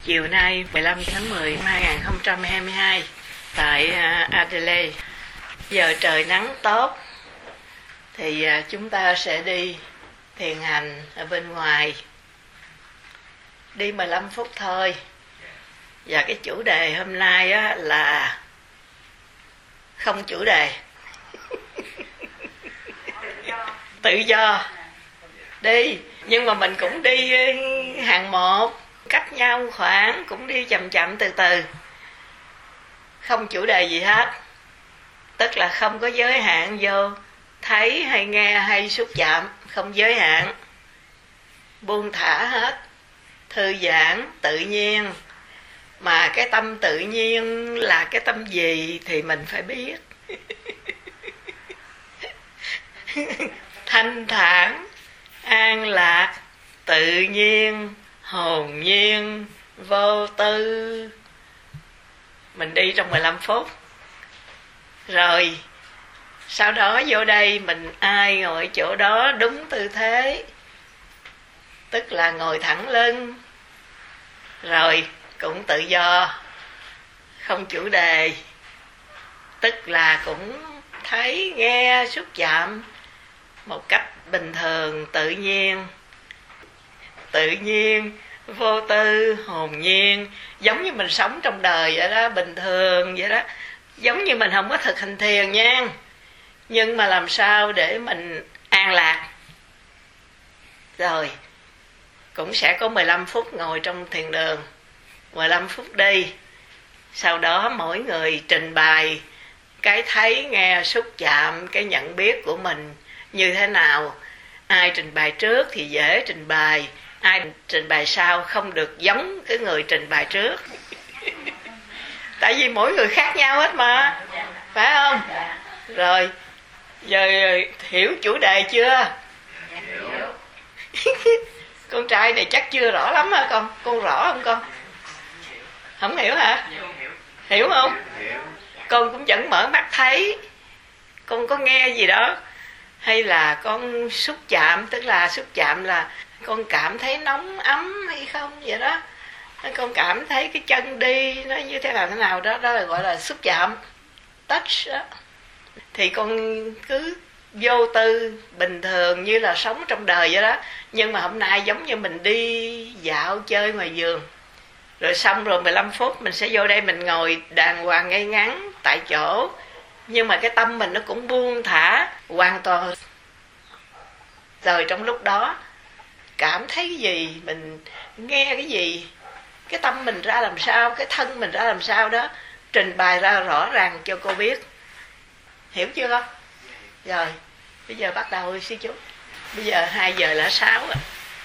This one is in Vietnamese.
Chiều nay 15 tháng 10 năm 2022 tại Adelaide. Giờ trời nắng tốt thì chúng ta sẽ đi thiền hành ở bên ngoài. Đi 15 phút thôi. Và cái chủ đề hôm nay là không chủ đề. Tự do. Đi, nhưng mà mình cũng đi hàng một, cách nhau khoảng, cũng đi chậm chậm từ từ. Không chủ đề gì hết. Tức là không có giới hạn vô thấy hay nghe hay xúc chạm, không giới hạn. Buông thả hết, thư giãn, tự nhiên. Mà cái tâm tự nhiên là cái tâm gì thì mình phải biết. Thanh thản, an lạc, tự nhiên, hồn nhiên, vô tư. Mình đi trong 15 phút. Rồi sau đó vô đây mình ai ngồi chỗ đó đúng tư thế, tức là ngồi thẳng lưng. Rồi cũng tự do, không chủ đề, tức là cũng thấy, nghe, xúc chạm một cách bình thường, tự nhiên. Tự nhiên, vô tư, hồn nhiên, giống như mình sống trong đời vậy đó, bình thường vậy đó. Giống như mình không có thực hành thiền nha, nhưng mà làm sao để mình an lạc. Rồi cũng sẽ có 15 phút ngồi trong thiền đường, 15 phút đi. Sau đó mỗi người trình bày cái thấy, nghe, xúc chạm, cái nhận biết của mình như thế nào. Ai trình bày trước thì dễ trình bày, ai trình bày sau không được giống cái người trình bày trước. Tại vì mỗi người khác nhau hết mà, phải không? Rồi giờ hiểu chủ đề chưa? Con trai này chắc chưa rõ lắm hả con? Con rõ không con? Không hiểu hả? Hiểu không? Con cũng vẫn mở mắt thấy. Con có nghe gì đó, hay là con xúc chạm, tức là xúc chạm là con cảm thấy nóng ấm hay không vậy đó. Con cảm thấy cái chân đi nó như thế nào đó, đó là gọi là xúc chạm, touch đó. Thì con cứ vô tư bình thường như là sống trong đời vậy đó. Nhưng mà hôm nay giống như mình đi dạo chơi ngoài vườn. Rồi xong rồi 15 phút mình sẽ vô đây mình ngồi đàng hoàng ngay ngắn tại chỗ. Nhưng mà cái tâm mình nó cũng buông thả hoàn toàn. Rồi trong lúc đó cảm thấy cái gì, mình nghe cái gì, cái tâm mình ra làm sao, cái thân mình ra làm sao đó, trình bày ra rõ ràng cho cô biết. Hiểu chưa con? Rồi bây giờ bắt đầu sư chú. Bây giờ 2 giờ là 6 rồi.